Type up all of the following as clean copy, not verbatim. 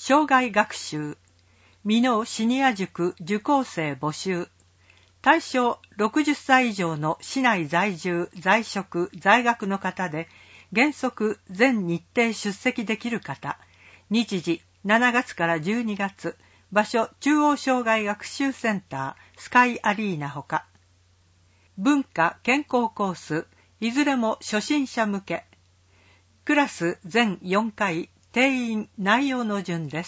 障害学習、箕面シニア塾受講生募集。対象60歳以上の市内在住、在職、在学の方で、原則全日程出席できる方。日時7月から12月。場所中央障害学習センタースカイアリーナほか。文化健康コース、いずれも初心者向け。クラス全4回、定員内容の順です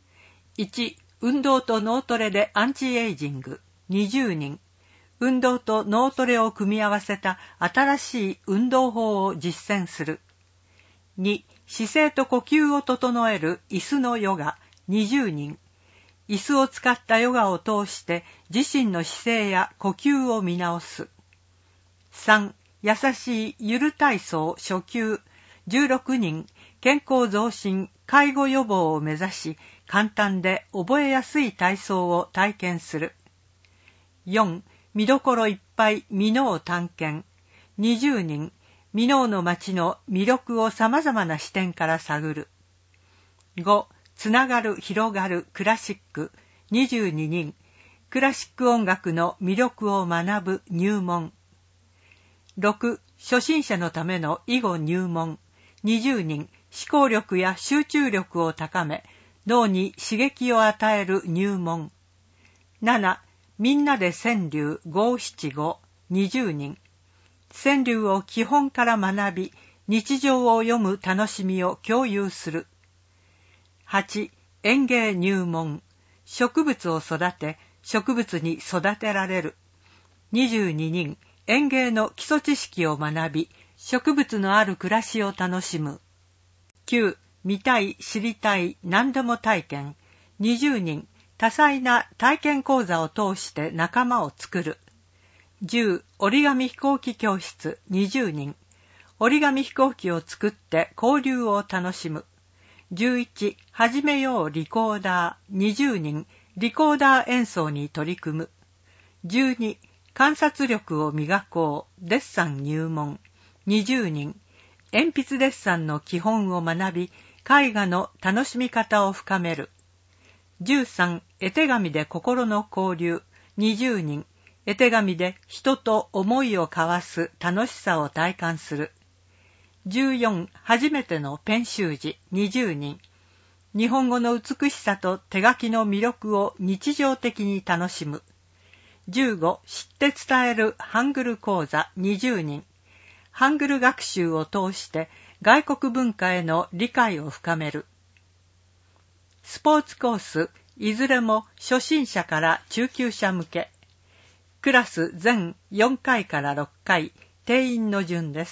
。1、運動と脳トレでアンチエイジング、20人。運動と脳トレを組み合わせた新しい運動法を実践する。2、姿勢と呼吸を整える椅子のヨガ、20人。椅子を使ったヨガを通して自身の姿勢や呼吸を見直す。3、優しいゆる体操初級、16人。健康増進、介護予防を目指し、簡単で覚えやすい体操を体験する。4、見どころいっぱい箕面探検、20人。箕面の街の魅力を様々な視点から探る。5、つながる広がるクラシック、22人。クラシック音楽の魅力を学ぶ入門。6、初心者のための囲碁入門、20人。思考力や集中力を高め、脳に刺激を与える入門。7、みんなで川柳五七五、20人。川柳を基本から学び、日常を読む楽しみを共有する。8、園芸入門。植物を育て、植物に育てられる。22人。園芸の基礎知識を学び、植物のある暮らしを楽しむ。9、見たい、知りたい、何でも体験。20人。多彩な体験講座を通して仲間を作る。10、折り紙飛行機教室、20人。折り紙飛行機を作って交流を楽しむ。11、始めようリコーダー、20人。リコーダー演奏に取り組む。12、観察力を磨こう、デッサン入門、20人。鉛筆デッサンの基本を学び、絵画の楽しみ方を深める。13、絵手紙で心の交流、20人。絵手紙で人と思いを交わす楽しさを体感する。14、初めてのペン習字、20人。日本語の美しさと手書きの魅力を日常的に楽しむ。15、知って伝えるハングル講座、20人。ハングル学習を通して外国文化への理解を深める。スポーツコース、いずれも初心者から中級者向け。クラス全4回から6回、定員の順です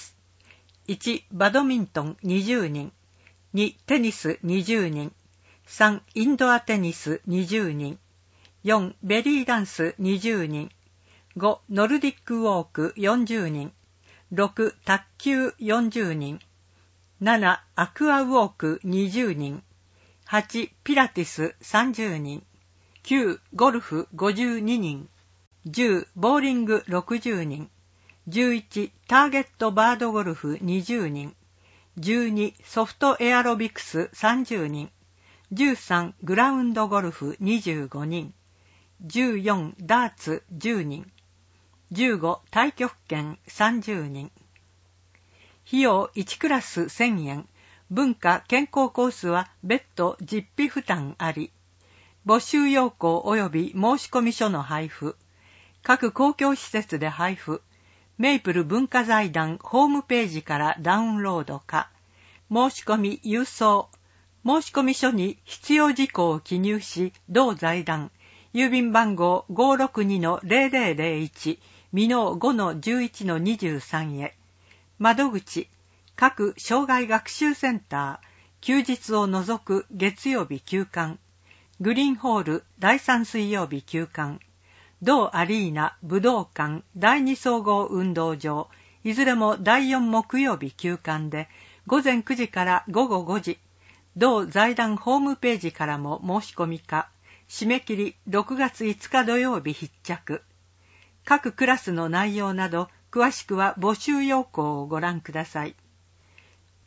。1、バドミントン20人。2、テニス20人。3、インドアテニス20人。4、ベリーダンス20人。5、ノルディックウォーク40人。6、卓球40人。7、アクアウォーク20人。8、ピラティス30人。9、ゴルフ52人。10、ボーリング60人。11、ターゲットバードゴルフ20人。12、ソフトエアロビクス30人。13、グラウンドゴルフ25人。14、ダーツ10人。15、太極拳30人。費用1クラス1000円。文化健康コースは別途実費負担あり。募集要項及び申込書の配布。各公共施設で配布。メイプル文化財団ホームページからダウンロードか。申し込み郵送。申込書に必要事項を記入し、同財団。郵便番号 562-0001 箕面 5-11-23 へ。窓口、各障害学習センター、休日を除く月曜日休館。グリーンホール第3水曜日休館。同アリーナ武道館第2総合運動場、いずれも第4木曜日休館で、午前9時から午後5時。同財団ホームページからも申し込みか。締め切り6月5日土曜日必着。各クラスの内容など詳しくは募集要項をご覧ください。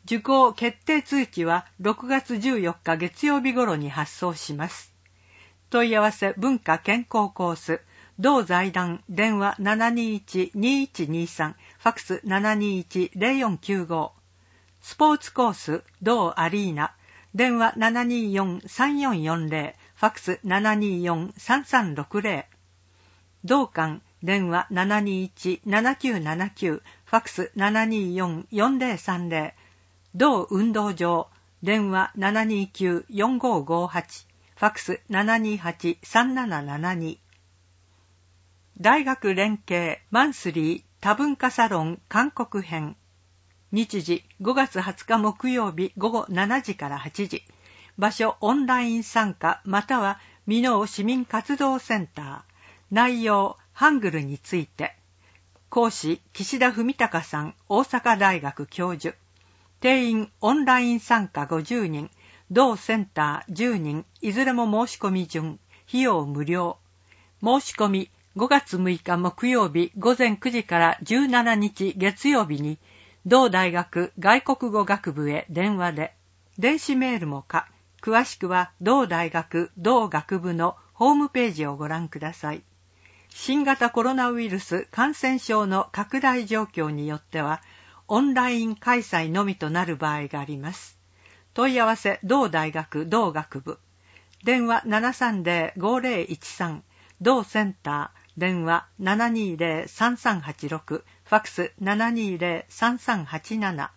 受講決定通知は6月14日月曜日頃に発送します。問い合わせ文化健康コース、同財団、電話 721-2123、ファックス 721-0495。スポーツコース、同アリーナ、電話 724-3440、ファックス 724-3360。同館、電話 721-7979、ファックス 724-4030。同運動場、電話 729-4558、ファックス 728-3772。大学連携マンスリー多文化サロン韓国編。日時5月20日木曜日午後7時から8時。場所オンライン参加または箕面市民活動センター。内容ハングルについて。講師岸田文隆さん、大阪大学教授。定員オンライン参加50人、同センター10人、いずれも申し込み順、費用無料。申し込み5月6日木曜日午前9時から17日月曜日に、同大学外国語学部へ電話で、電子メールも可。詳しくは同大学同学部のホームページをご覧ください。新型コロナウイルス感染症の拡大状況によっては、オンライン開催のみとなる場合があります。問い合わせ同大学同学部。電話 730-5013、同センター、電話 720-3386、ファックス 720-3387。